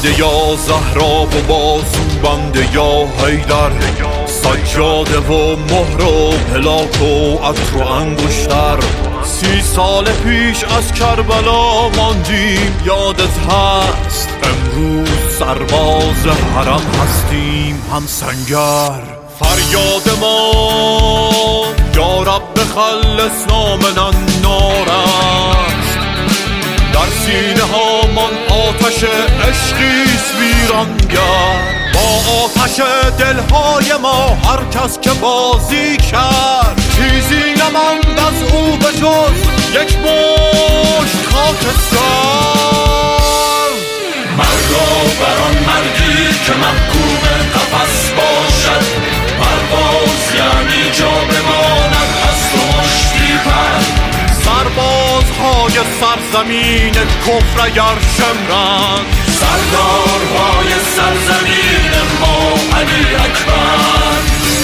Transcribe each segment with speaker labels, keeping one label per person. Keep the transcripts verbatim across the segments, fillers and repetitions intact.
Speaker 1: بنده یا زهرا و بازو بنده یا حیدر، سجاده و مهر و پلاک و عطر و انگشتر. سی سال پیش از کربلا ماندیم یادت هست، امروز سرباز حرم هستیم هم سنگر. فریاد ما یا رب خلصنا من النار است، در سینه ها من آتش عشقیست ویرانگر. با آتش دلهای ما هر کس که بازی کرد، چیزی نماند از او به جز یک مشت خاکستر.
Speaker 2: مردا بر آن مردی که محکوم قفس باشد، پرواز یعنی جا بماند از تو مشتی پر.
Speaker 1: سربازهای سرزمین کفر اگر شمرند،
Speaker 2: سردارهای سرزمین ما علی اکبر.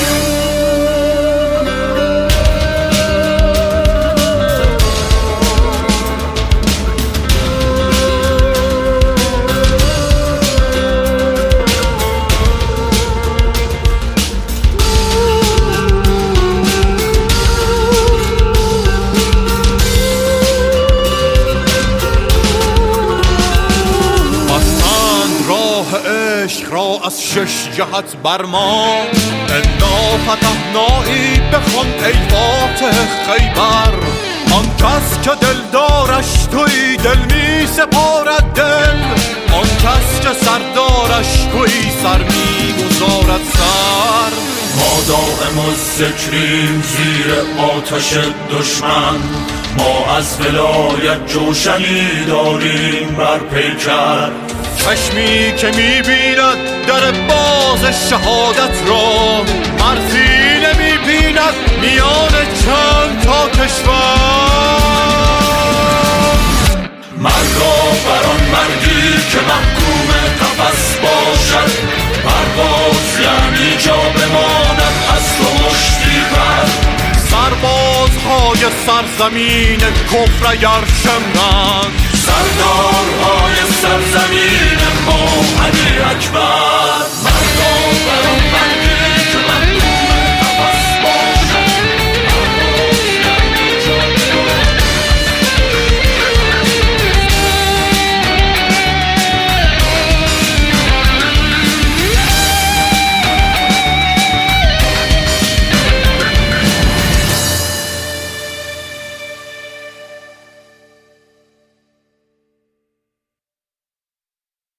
Speaker 1: عشق را از شش جهت بر ما، انا فتحنایی بخوان ای فاتح خیبر. آن کس که دلدارش توی دل می سپارد دل، آن کس که سردارش توی سر می گذارد سر.
Speaker 2: ما دائم الذکریم زیر آتش دشمن، ما از ولایت جوشنی داریم بر پیکر.
Speaker 1: چشمی که میبیند در باز شهادت را، مرزی نمیبیند میان چند تا کشور.
Speaker 2: مردا بر آن مردی که محکوم قفس باشد، پرواز یعنی جا بماند از تو مشتی پر.
Speaker 1: سربازهای سرزمین کفر اگر شمرند،
Speaker 2: سردارهای سرزمین ما علی